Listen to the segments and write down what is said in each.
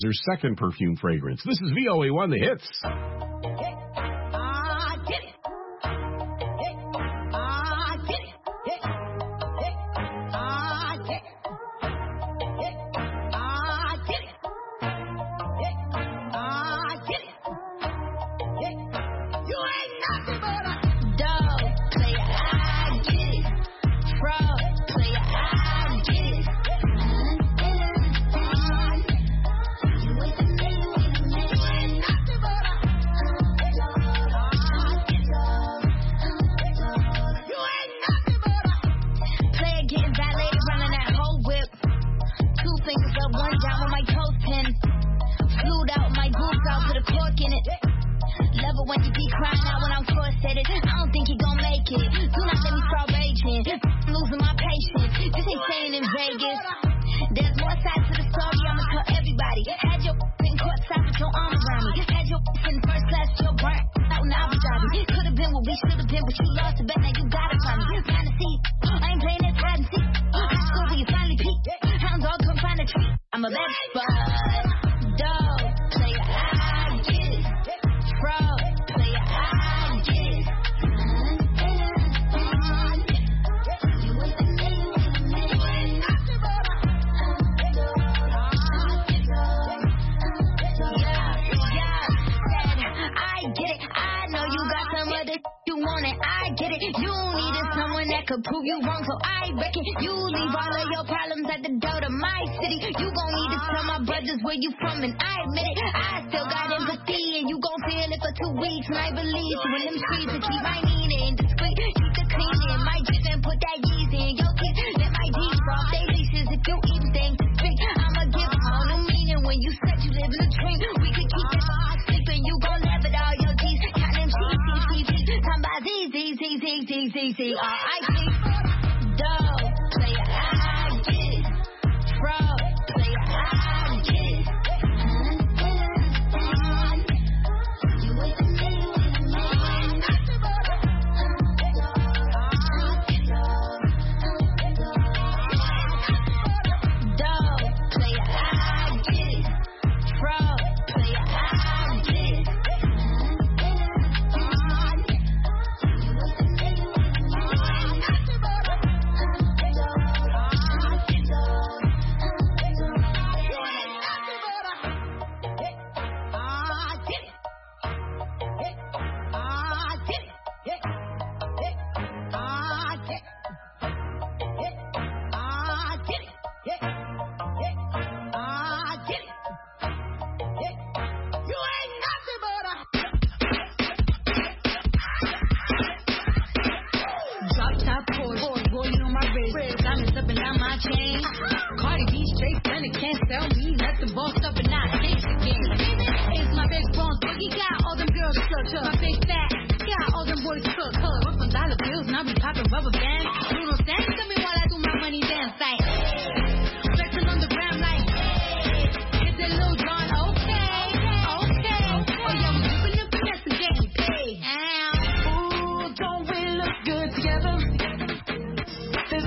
their second perfume fragrance. This is VOA1 The Hits.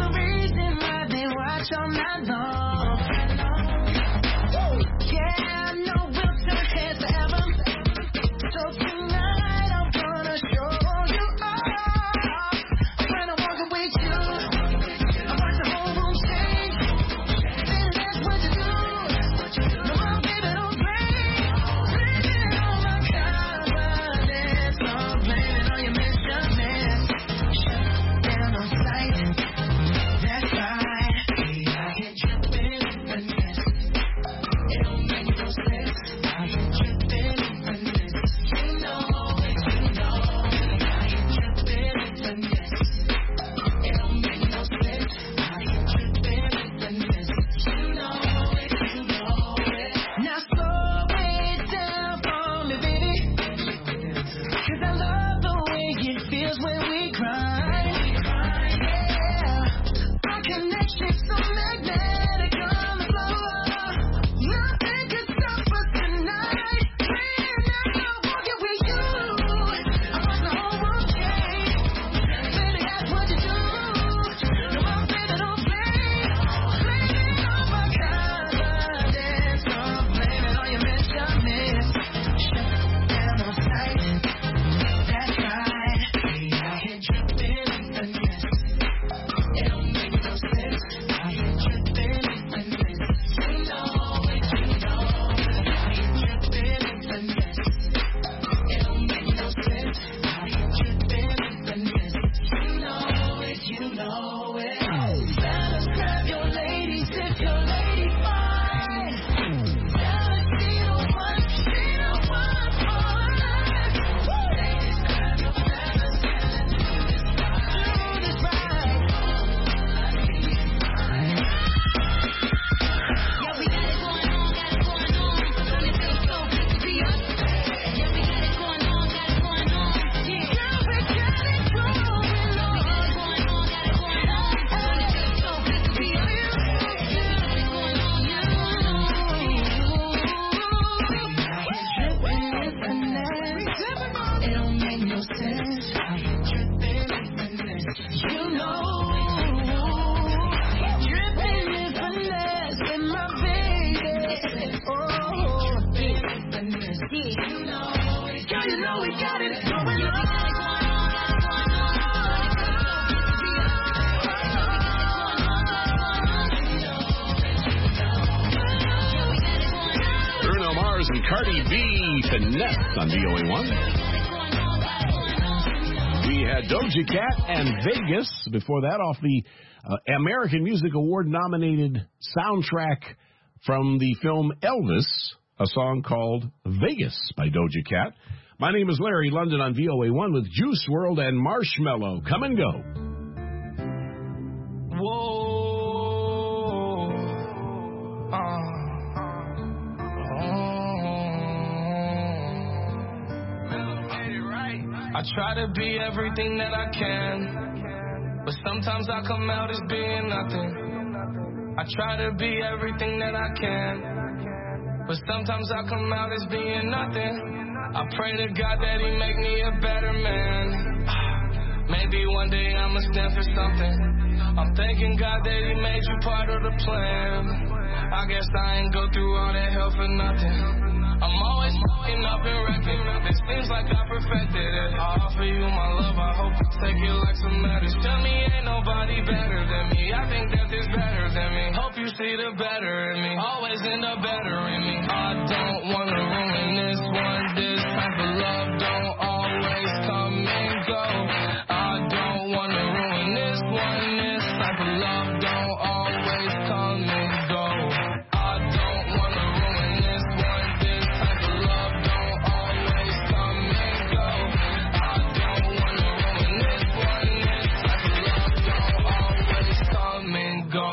Yeah. D. Girl, you know we got it going on. Bruno Mars and Cardi B, Finesse on VOA1. We had Doja Cat and Vegas. Before that, off the American Music Award nominated soundtrack from the film Elvis, a song called Vegas by Doja Cat. My name is Larry London on VOA1 with Juice WRLD and Marshmello. Come and go. Whoa. I try to be everything that I can, but sometimes I come out as being nothing. I try to be everything that I can, but sometimes I come out as being nothing. I pray to God that He make me a better man. Maybe one day I'ma stand for something. I'm thanking God that He made you part of the plan. I guess I ain't go through all that hell for nothing. I'm always fucking up and wrecking. It seems like I perfected it. I offer you my love, I hope you take it like some medicine. Tell me ain't nobody better than me. I think that there's better than me. Hope you see the better in me. Always end up better in me. I don't wanna ruin this one. This type of love don't always come and go. I don't wanna ruin this one. This type of love don't always come and go. I don't wanna ruin this one. This type of love don't always come and go. I don't wanna ruin this one. This type of love don't always come and go.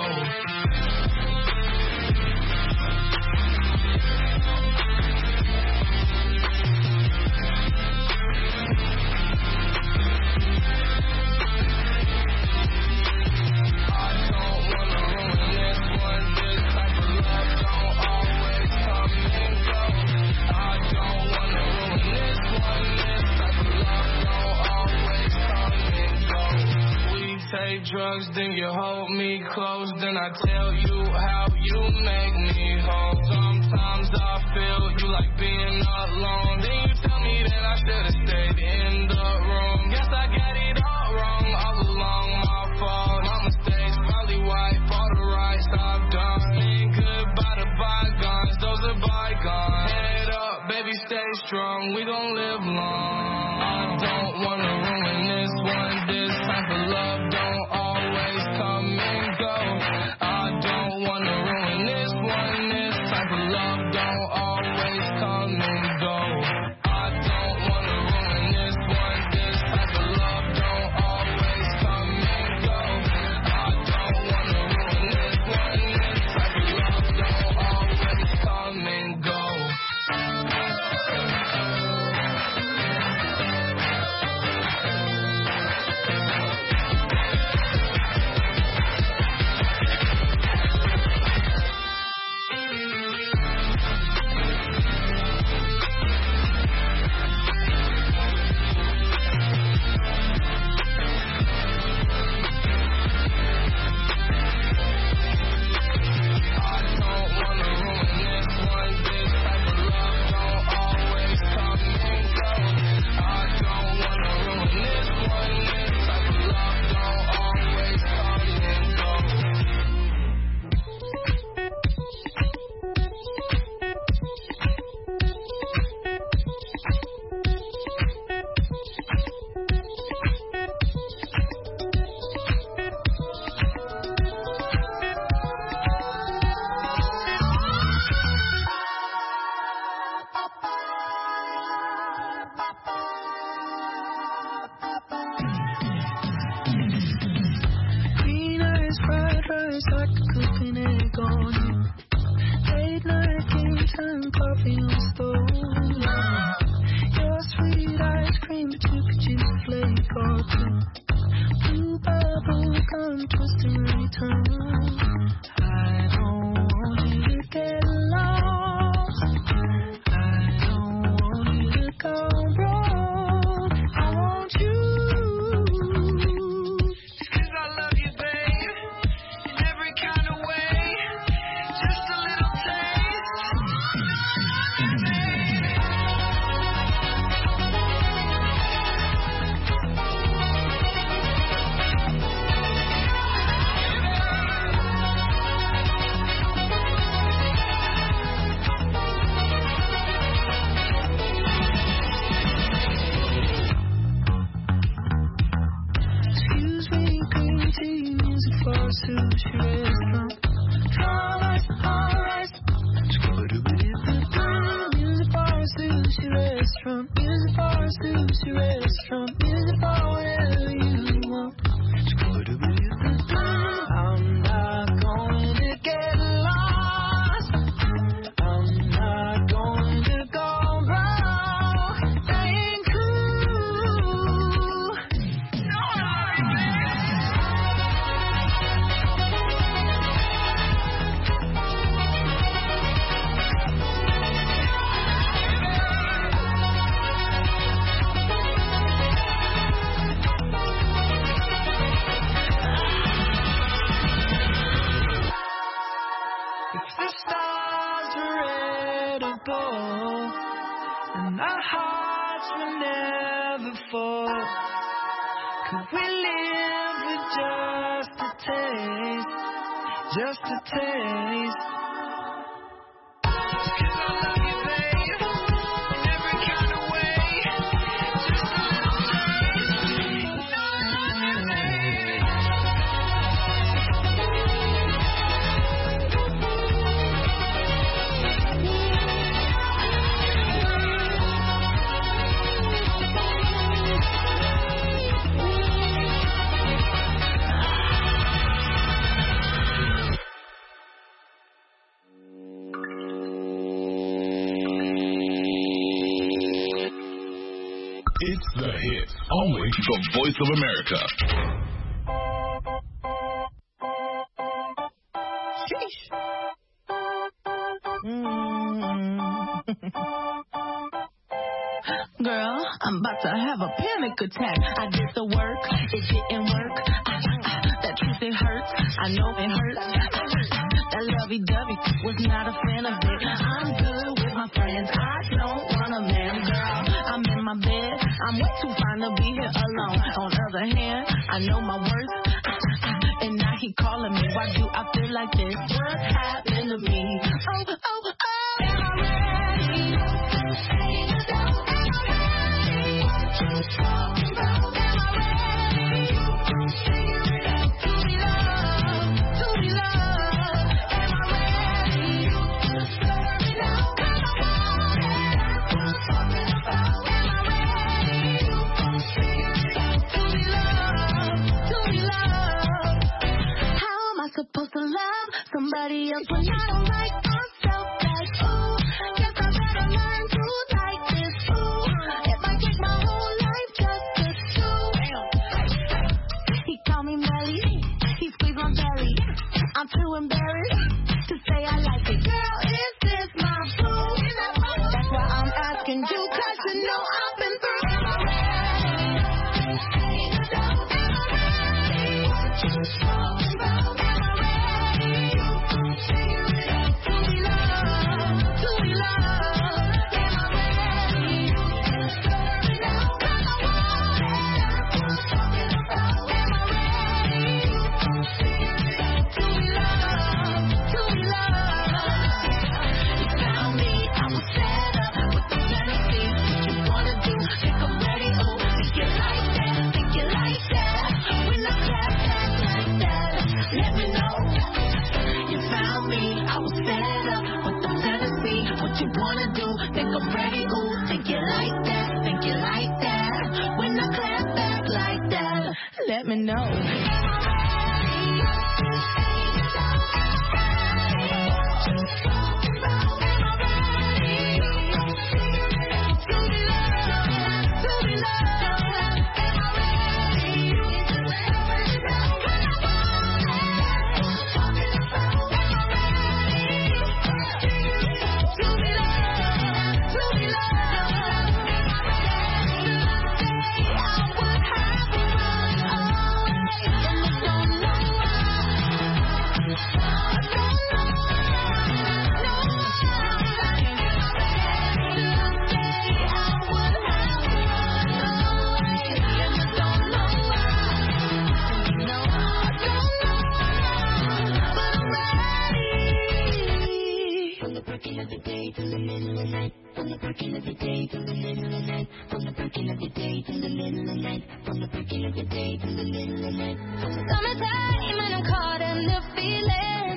Take drugs, then you hold me close. Then I tell you how you make me whole. Sometimes I feel you like being alone. Then you tell me that I should have stayed in the room. Guess I got it all wrong all along, my fault. My mistakes probably wipe all the rights I've done. Saying goodbye to bygones, those are bygones. Head up, baby, stay strong, we gon' live long. I don't wanna ruin this one. This type of love don't always come and go. I don't wanna ruin this one. This type of love don't always come and go. I don't wanna ruin this one. This type of love don't always come and go. I don't wanna ruin this one. This type of love don't always come and go. restaurant, music for a sushi restaurant, music for whatever you want. It's good to be I'm not going to get lost. I'm not going to go wrong. Ain't cool. If the stars were edible and our hearts would never fall, could we live with just a taste, just a taste? 'Cause I love you, babe, in every kind of way. Just a little taste. You know I love you, babe. It's the hits. Only the Voice of America. Girl, I'm about to have a panic attack. I did the work, it didn't work. That truth, it hurts. I know it hurts. That lovey-dovey was not a fan of it. I'm good with my friends. I don't want a man, girl. I'm in my bed. I'm way too fine to be here alone. On the other hand, I know my worth. And now he calling me. Why do I feel like this? What happened to me? Oh, oh, oh. Am I ready? Supposed to love somebody else when I don't like myself. Like, ooh, guess I better learn to like this. Ooh, if I take my whole life just to do. He called me Melly, he squeezed my belly. I'm too embarrassed to say I like it. Girl, is this my boo? That's why I'm asking you, 'cause you know I've been through. Am I ready? What you talking about? You wanna do, think I'm ready, ooh, think you like that, when I clap back like that, let me know. Summertime and I'm caught in the feeling,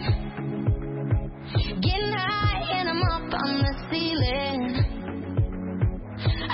getting high and I'm up on the ceiling. I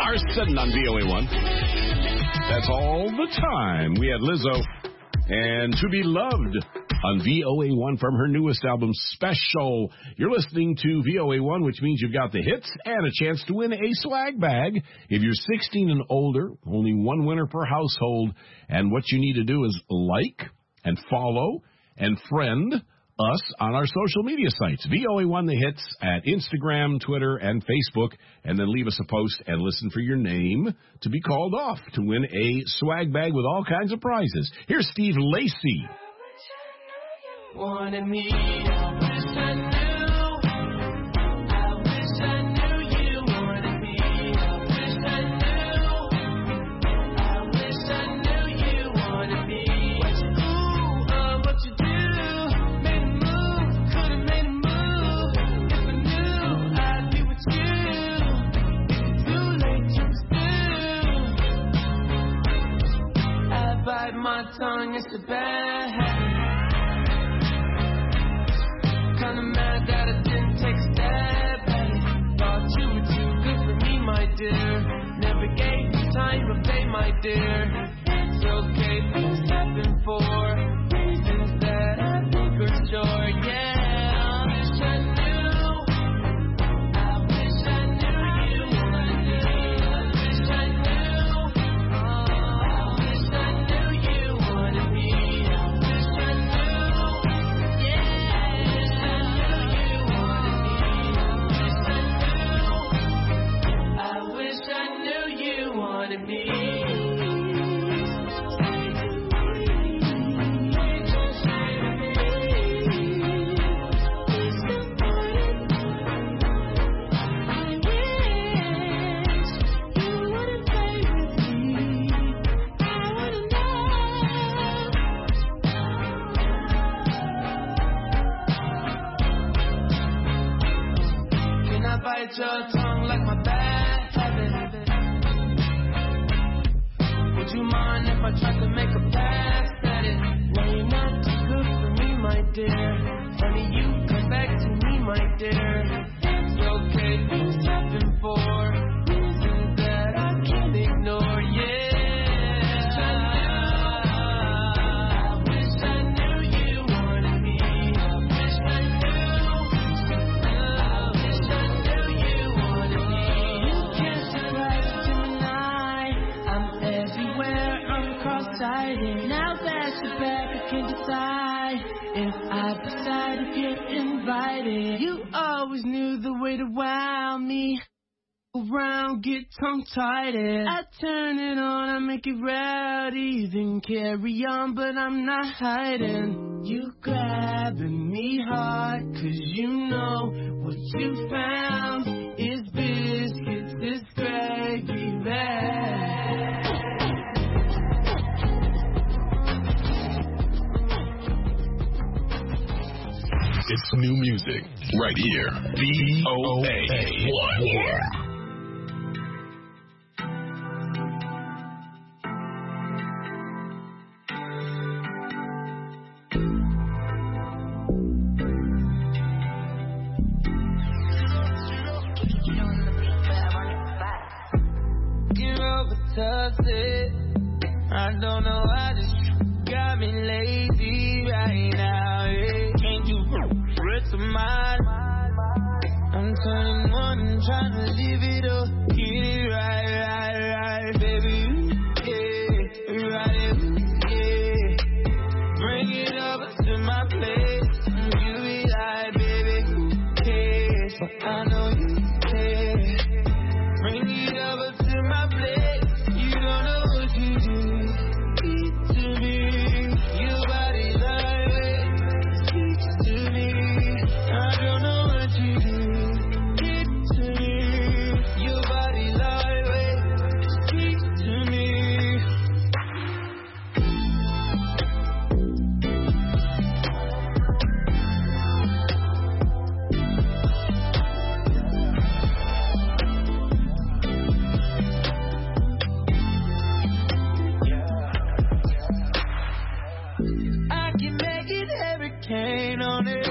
Larson on VOA1. That's all the time. We had Lizzo and To Be Loved on VOA1 from her newest album, Special. You're listening to VOA1, which means you've got the hits and a chance to win a swag bag. If you're 16 and older, only one winner per household. And what you need to do is like and follow and friend us on our social media sites. VOA1 The Hits at Instagram, Twitter, and Facebook. And then leave us a post and listen for your name to be called off to win a swag bag with all kinds of prizes. Here's Steve Lacy. Wanted me, I wish I knew. I wish I knew you wanted me. I wish I knew. I wish I knew you wanted me. What you do, what you do. Made a move, could've made a move. If I knew, I'd be with you. It's too late to do. I bite my tongue, it's a bad habit. Kinda mad that I didn't take a step at it. Thought you were too good for me, my dear. Never gave you time to pay, my dear. It's okay, things happen for reasons that I think are sure. Yeah, I wish I knew. I wish I knew you wanted me. I wish I knew. I wish I knew you wanted me. I wish I knew. Yeah. I wish I knew you wanted me. Can I bite your tongue like my bad habit? Would you mind if I tried to make a pass at it? No, you're not too good for me, my dear. Funny you come back to me, my dear. It's okay, things happen for reasons that I can't ignore. Yeah. I wish I knew you wanted me. I wish I knew. I wish I knew you wanted me. You can't surprise a Gemini. I'm everywhere, I'm cross-sighted. Now that you're back, I can decide if I decide if you're invited. You always knew the way to wow me. Around, get tongue-tied. I turn it on, I make it rowdy. Then carry on, but I'm not hiding. You grabbing me hard, 'cause you know what you found is biscuits, this gravy bag. It's new music right here. VOA1. Get over toxic. I don't know why this got me lazy right now. Yeah. Can't do rest of mine. I'm turning one and trying to live it up. Get it right, baby. Yeah, right, yeah. Bring it over to my place. You be like, baby, who cares? But I know you care. Bring it over to my place. You don't know what you do. Speak to me. Your body like speaks to me. I don't know what you do. Get to me. Your body like speaks to me. I can make it hurricane on it.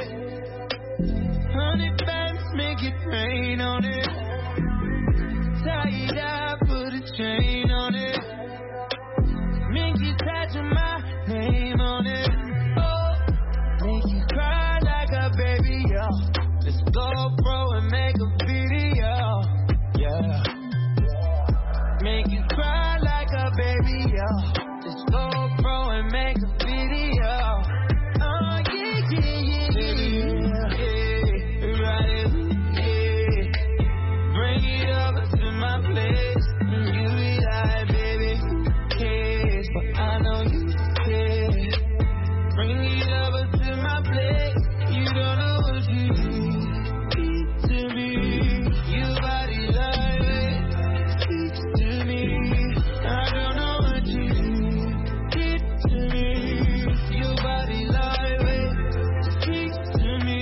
100 bands make it rain on it. Tie it up, put chain on it. Minky tattoo my name on it. Oh, make you cry like a baby, yo. Let's go, bro, and make a video, yeah. Make you cry like a baby, yo. Let's go, bro, and make a video. Oh, yeah, yeah, yeah, yeah, yeah. Right it, yeah. Bring it over to my place. You be like, baby, who cares? But I know you care. Bring it over to my place. You don't know what you do to me. You body like it speaks to me. I don't know what you did to me. You body like it speaks to me.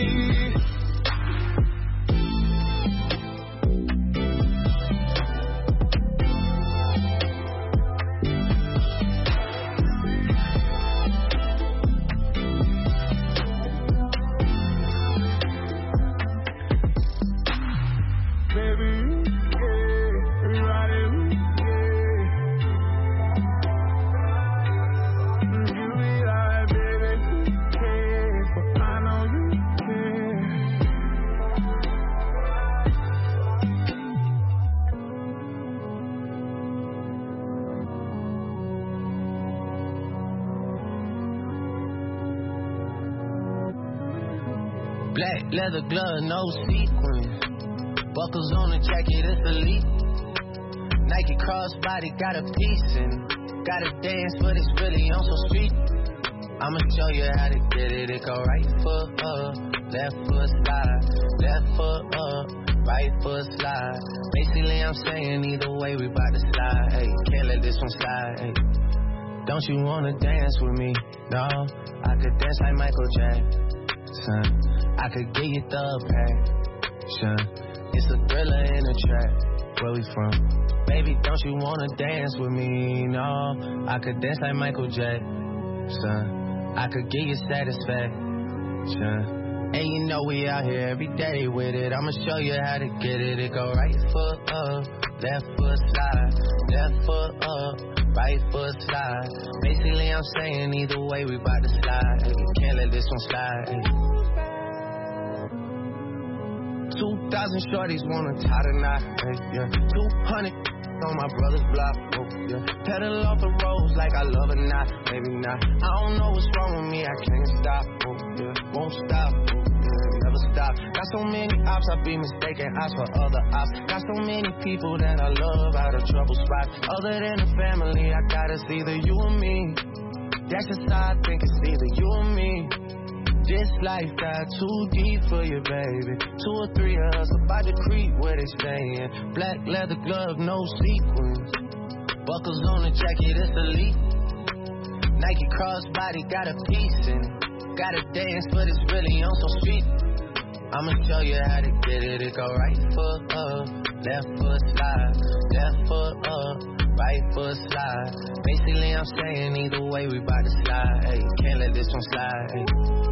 Baby, yeah, right it, yeah. You be like, baby, who cares? But I know you care. Black leather glove, no sequins. Buckles on the jacket, it's elite. Nike crossbody got a piece in it. Gotta dance, but it's really on some street. I'ma show you how to get it. It go right foot up, left foot slide. Left foot up, right foot slide. Basically, I'm saying either way, we bout to slide. Hey, can't let this one slide. Hey. Don't you wanna dance with me? No, I could dance like Michael Jackson. I could get you the passion. It's a thriller in a track. Where we from? Baby, don't you wanna dance with me? No, I could dance like Michael Jackson. I could give you satisfaction. And you know we out here every day with it. I'ma show you how to get it. It go right foot up, left foot slide. Left foot up, right foot slide. Basically, I'm saying either way, we bout to slide. Hey, can't let this one slide. Hey. 2,000 shorties wanna tie the knot, hey, yeah. 200 on my brother's block, oh, yeah. Pedal off the roads like I love it, not, maybe not. I don't know what's wrong with me, I can't stop, oh, yeah. Won't stop, oh, yeah. Never stop. Got so many ops, I be mistaken ops for other ops. Got so many people that I love out of trouble spots. Other than the family, I got it's either you or me. That's just how I think it's either you or me. This life got too deep for you, baby. 2 or 3 of us about to creep where they stayin'. Black leather glove, no sequins. Buckles on the jacket, it's elite. Nike crossbody got a piece in it. Gotta dance, but it's really on some street. I'ma show you how to get it. It go right foot up, left foot slide. Left foot up, right foot slide. Basically, I'm saying either way, we bout to slide. Hey, can't let this one slide. Hey.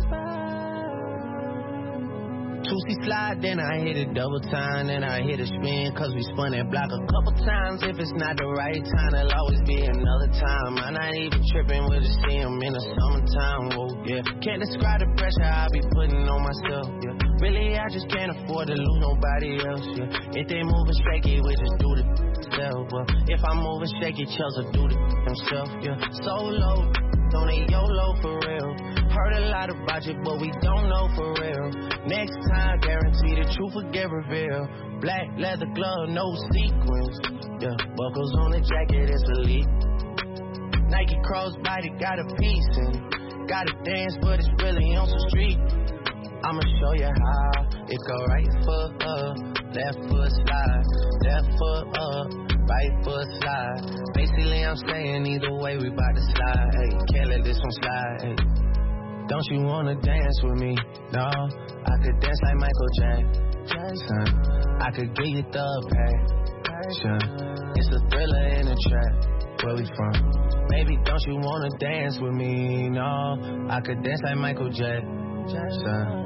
2C slide, then I hit it double time, then I hit a spin, cause we spun that block a couple times. If it's not the right time, there'll always be another time. I'm not even tripping, we'll just see him in the summertime, whoa, yeah. Can't describe the pressure I be putting on myself, yeah. Really, I just can't afford to lose nobody else, yeah. If they moving shaky, we just do the themselves, well. If I'm moving shaky, Chelsea do the themselves, yeah. So low, don't they YOLO for real. Heard a lot about you, but we don't know for real. Next time, guarantee the truth will get revealed. Black leather glove, no sequins. Yeah, buckles on the jacket, it's elite. Nike crossbody got a piece in it. Gotta dance, but it's really on some street. I'ma show you how. It go right foot up, left foot slide. Left foot up, right foot slide. Basically, I'm saying either way, we bout to slide. Hey, can't let this one slide. Hey. Don't you wanna dance with me? No, I could dance like Michael Jackson. I could give you the passion. It's a thriller in a track. Where we from? Baby, don't you wanna dance with me? No, I could dance like Michael Jackson.